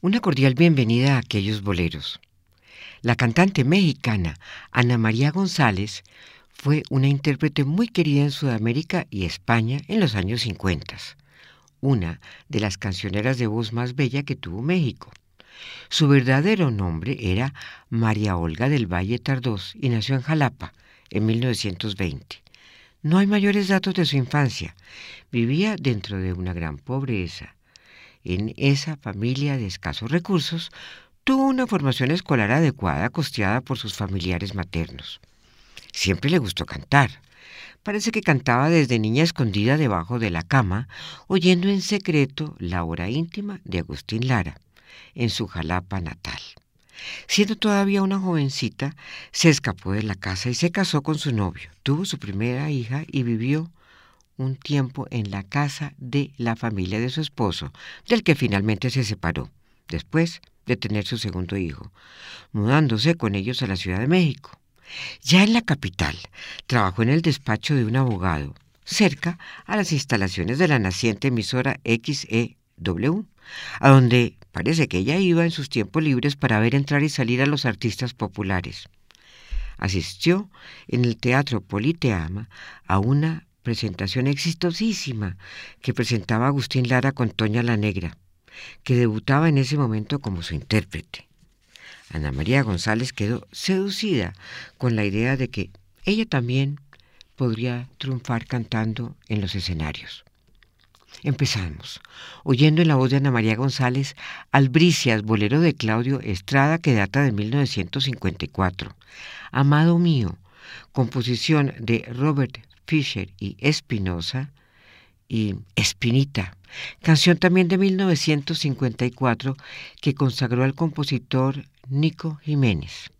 Una cordial bienvenida a aquellos boleros. La cantante mexicana Ana María González fue una intérprete muy querida en Sudamérica y España en los años 50, una de las cancioneras de voz más bella que tuvo México. Su verdadero nombre era María Olga del Valle Tardós y nació en Jalapa en 1920. No hay mayores datos de su infancia. Vivía dentro de una gran pobreza. En esa familia de escasos recursos, tuvo una formación escolar adecuada costeada por sus familiares maternos. Siempre le gustó cantar. Parece que cantaba desde niña escondida debajo de la cama, oyendo en secreto la hora íntima de Agustín Lara, en su Jalapa natal. Siendo todavía una jovencita, se escapó de la casa y se casó con su novio. Tuvo su primera hija y vivió un tiempo en la casa de la familia de su esposo, del que finalmente se separó, después de tener su segundo hijo, mudándose con ellos a la Ciudad de México. Ya en la capital, trabajó en el despacho de un abogado, cerca a las instalaciones de la naciente emisora XEW, a donde parece que ella iba en sus tiempos libres para ver entrar y salir a los artistas populares. Asistió en el Teatro Politeama a una presentación exitosísima que presentaba Agustín Lara con Toña la Negra, que debutaba en ese momento como su intérprete. Ana María González quedó seducida con la idea de que ella también podría triunfar cantando en los escenarios. Empezamos, oyendo en la voz de Ana María González Albricias, bolero de Claudio Estrada que data de 1954. Amado mío, composición de Robert Fisher y Espinosa, y Espinita, canción también de 1954 que consagró al compositor Nico Jiménez.